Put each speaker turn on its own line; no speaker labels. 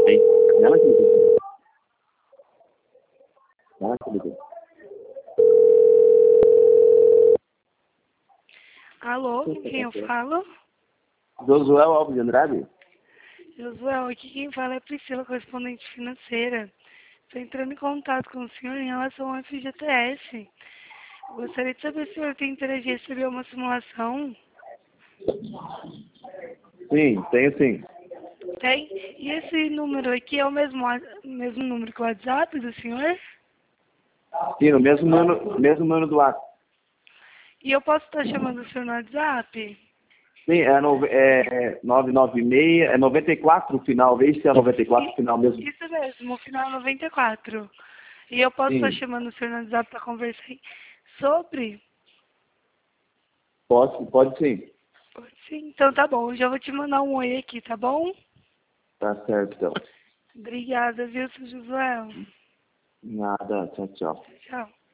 Aí, ela que ligou. Ela que ligou.
Alô, com quem eu falo?
Josué Alves de Andrade?
Josué, aqui quem fala é Priscila, correspondente financeira. Estou entrando em contato com o senhor em relação ao FGTS. Gostaria de saber se o senhor tem interesse em receber uma simulação.
Sim, tenho sim.
Tem? E esse número aqui é o mesmo número que o WhatsApp do senhor?
Sim, no mesmo número do WhatsApp.
E eu posso estar chamando o senhor no WhatsApp?
Sim, é 996, é 94 o final, vê se é 94 o final mesmo.
Isso mesmo, o final é 94. E eu posso estar
Sim,
chamando o senhor no WhatsApp para conversar sobre?
pode sim.
Sim, então tá bom. Eu já vou te mandar um oi aqui, tá bom?
Tá certo, então.
Obrigada, viu, seu Josué?
Nada, tchau, tchau.
Tchau.